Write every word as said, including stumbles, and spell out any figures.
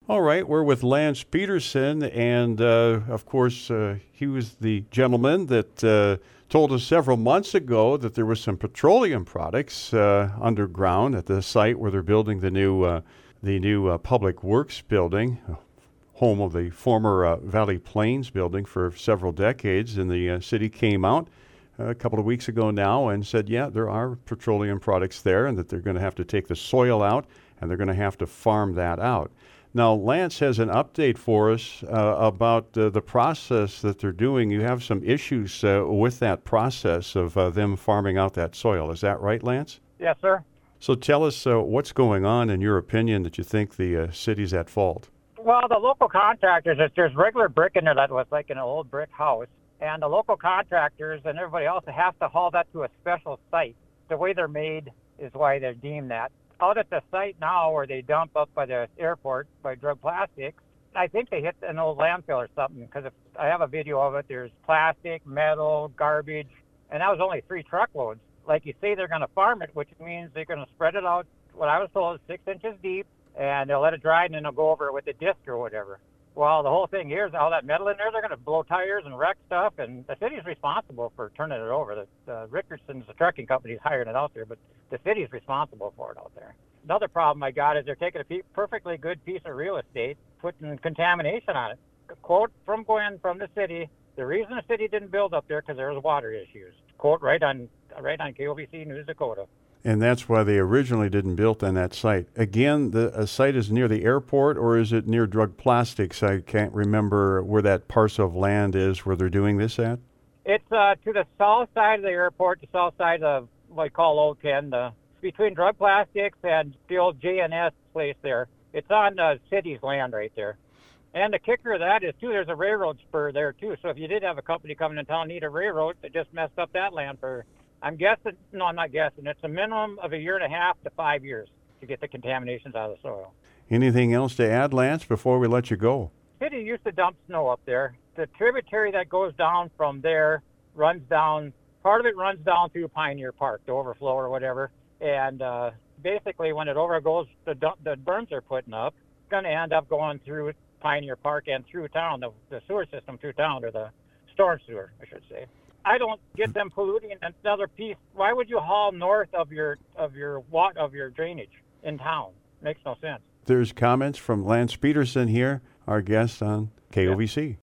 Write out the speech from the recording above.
All right, we're with Lance Peterson, and uh, of course, uh, he was the gentleman that uh, told us several months ago that there was some petroleum products uh, underground at the site where they're building the new uh, the new uh, Public Works building, home of the former uh, Valley Plains building for several decades. And the uh, city came out uh, a couple of weeks ago now and said, yeah, there are petroleum products there, and that they're going to have to take the soil out, and they're going to have to farm that out. Now, Lance has an update for us uh, about uh, the process that they're doing. You have some issues uh, with that process of uh, them farming out that soil. Is that right, Lance? Yes, sir. So tell us uh, what's going on, in your opinion, that you think the uh, city's at fault. Well, the local contractors, there's regular brick in there that was like an old brick house, and the local contractors and everybody else have to haul that to a special site. The way they're made is why they're deemed that. Out at the site now where they dump up by the airport by Drug Plastics, I think they hit an old landfill or something, because if I have a video of it, there's plastic, metal, garbage, and that was only three truckloads. Like you say, they're going to farm it, which means they're going to spread it out, what I was told is six inches deep, and they'll let it dry, and then they'll go over it with a disc or whatever. Well, the whole thing here is all that metal in there, they're going to blow tires and wreck stuff, and the city's responsible for turning it over. The uh, Rickerson's, the trucking company's hiring it out there, but the city's responsible for it out there. Another problem I got is they're taking a pe- perfectly good piece of real estate, putting contamination on it. A quote from Gwen from the city: the reason the city didn't build up there because there was water issues. Quote right on right on K O V C News Dakota. And that's why they originally didn't build on that site. Again, the uh, site is near the airport, or is it near Drug Plastics? I can't remember where that parcel of land is where they're doing this at. It's uh, to the south side of the airport, the south side of what I call O ten, the, between Drug Plastics and the old J N S place there. It's on the city's land right there. And the kicker of that is, too, there's a railroad spur there, too. So if you did have a company coming in town need a railroad, they just messed up that land for... I'm guessing, no, I'm not guessing. It's a minimum of a year and a half to five years to get the contaminations out of the soil. Anything else to add, Lance, before we let you go? City used to dump snow up there. The tributary that goes down from there runs down, part of it runs down through Pioneer Park, the overflow or whatever. And uh, basically when it overgoes, the, dump, the berms they're putting up, it's going to end up going through Pioneer Park and through town, the, the sewer system through town, or the storm sewer, I should say. I don't get them polluting another piece. Why would you haul north of your of your wat of your drainage in town? Makes no sense. There's comments from Lance Peterson here, our guest on K O V C.